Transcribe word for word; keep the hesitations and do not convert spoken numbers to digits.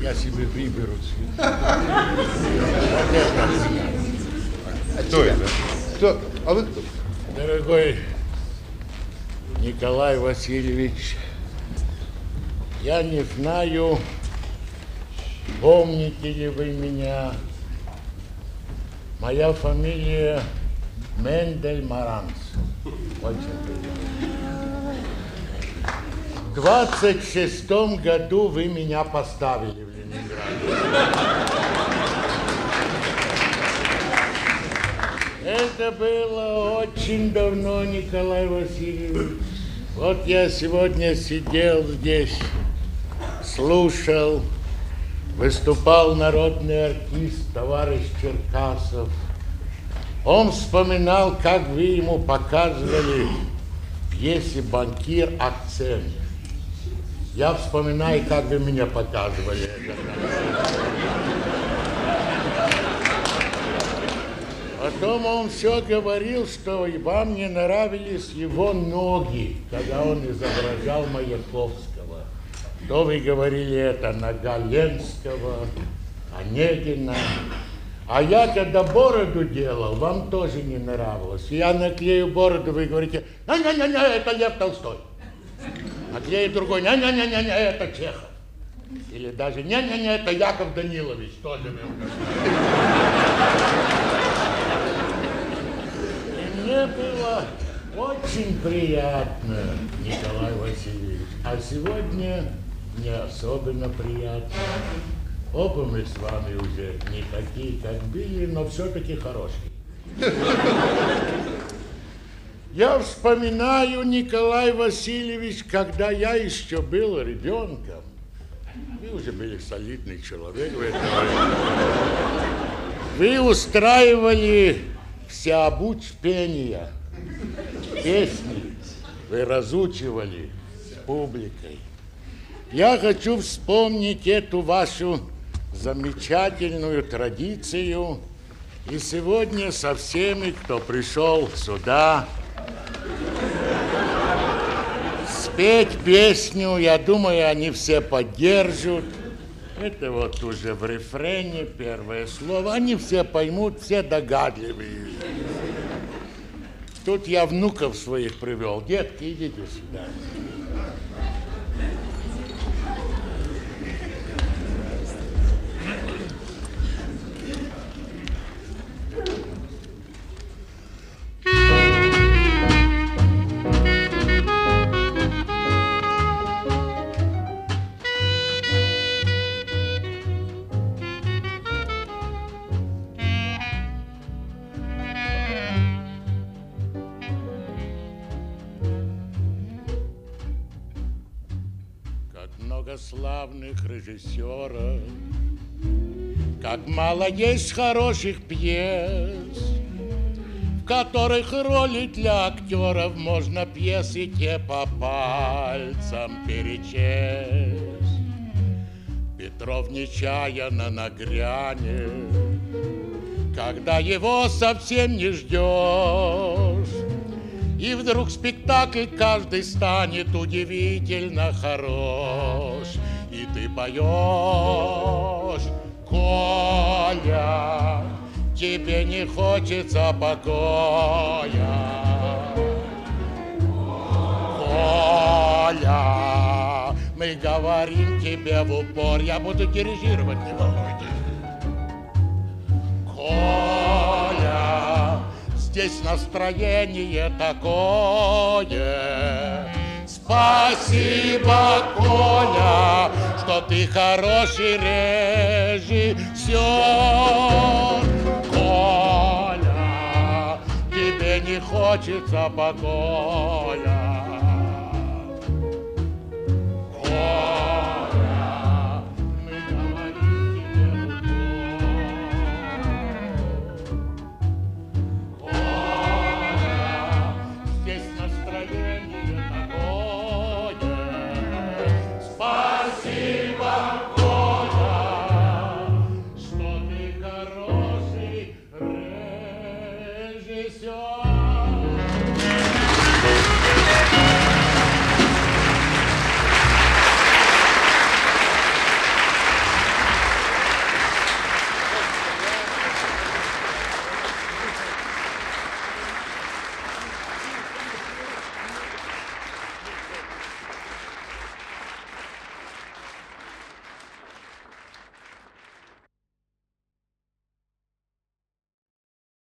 Я себе выберу цвет. А кто это? Кто? А вы кто? Дорогой Николай Васильевич, я не знаю, помните ли вы меня. Моя фамилия Мендель Маранц. Очень приятно. В двадцать шестом году вы меня поставили в Ленинграде. Это было очень давно, Николай Васильевич. Вот я сегодня сидел здесь, слушал, выступал народный артист, товарищ Черкасов. Он вспоминал, как вы ему показывали в пьесе «Банкир» акцент. Я вспоминаю, как вы меня показывали. Потом он все говорил, что и вам не нравились его ноги, когда он изображал Маяковского. То вы говорили это нога Ленского, Онегина. А я, когда бороду делал, вам тоже не нравилось. Я наклею бороду, вы говорите, не-не-не, это Лев Толстой. Наклею другой, не-не-не, это Чехов. Или даже, не-не-не, это Яков Данилович, тоже вы И мне было очень приятно, Николай Васильевич. А сегодня не особенно приятно. Оба мы с вами уже не такие, как были, но все-таки хорошие. Я вспоминаю, Николай Васильевич, когда я еще был ребенком. Вы уже были солидный человек в этом времени. Вы устраивали всеобучпения, песни. Вы разучивали с публикой. Я хочу вспомнить эту вашу замечательную традицию. И сегодня со всеми, кто пришел сюда, спеть песню, я думаю, они все поддержат. Это вот уже в рефрене первое слово. Они все поймут, все догадливые. Тут я внуков своих привел. Детки, идите сюда. Славных режиссеров, как мало есть хороших пьес, в которых роли для актеров можно пьесы те по пальцам перечесть. Петров нечаянно нагрянет, когда его совсем не ждешь. И вдруг спектакль каждый станет удивительно хорош. И ты поешь, Коля, тебе не хочется покоя. Коля, мы говорим тебе в упор, я буду дирижировать, не волнуйтесь. Коля, здесь настроение такое. Спасибо, Коля, что ты хороший режиссер. Коля, тебе не хочется покоя.